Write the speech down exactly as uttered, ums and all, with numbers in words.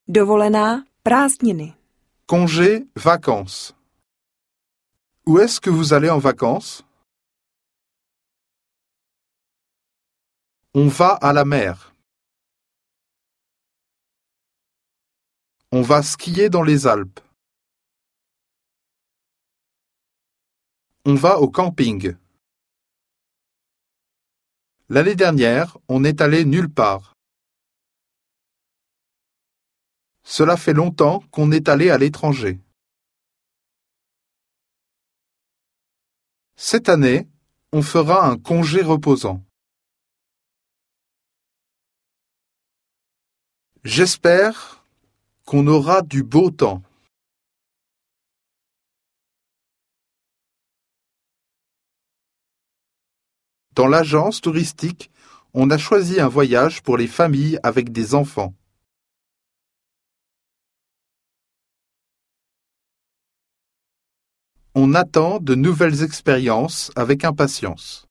Dovolená, prázdniny. Congé, vacances. Où est-ce que vous allez en vacances? On va à la mer. On va skier dans les Alpes. On va au camping. L'année dernière, on n'est allé nulle part. Cela fait longtemps qu'on est allé à l'étranger. Cette année, on fera un congé reposant. J'espère qu'on aura du beau temps. Dans l'agence touristique, on a choisi un voyage pour les familles avec des enfants. On attend de nouvelles expériences avec impatience.